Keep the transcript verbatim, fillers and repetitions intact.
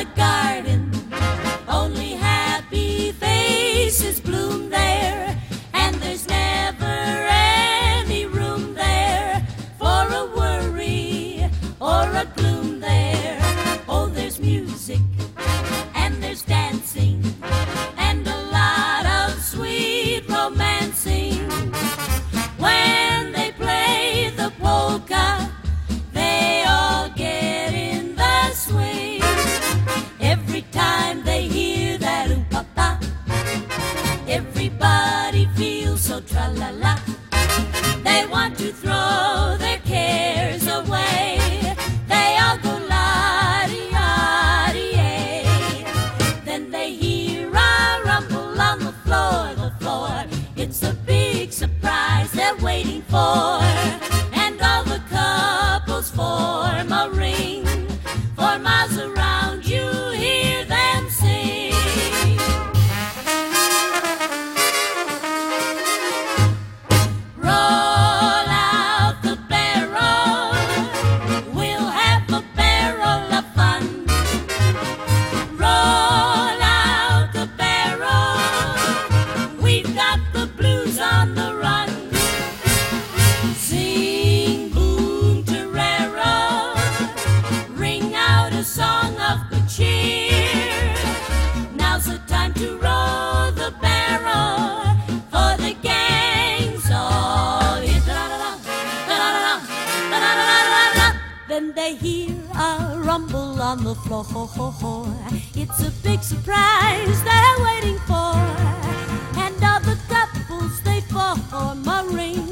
a garden. Only happy faces bloom there, and there's never any room there for a worry or a gloom there. Oh, there's music and there's dancing and a lot of sweet romancing. When they play the polka, they all get in the swing. Every time they hear that ooh-pa-pa, everybody feels so tra-la-la. They want to throw their cares away. They all go la-dee-ah-dee-ay. Then they hear a rumble on the floor, the floor. It's a big surprise they're waiting for. And all the couples form a ring. For miles around you hear them sing. Roll out the barrel, we'll have a barrel of fun. Roll out the barrel, we've got the blues on the run. Sing boom torero, ring out a song of good cheer. Now's the time to roll the barrel, for the gang's all here. Da-da-da-da, da-da-da-da, da-da-da-da-da. Then they hear a rumble on the floor. It's a big surprise they're waiting for. And all the couples, they form a ring.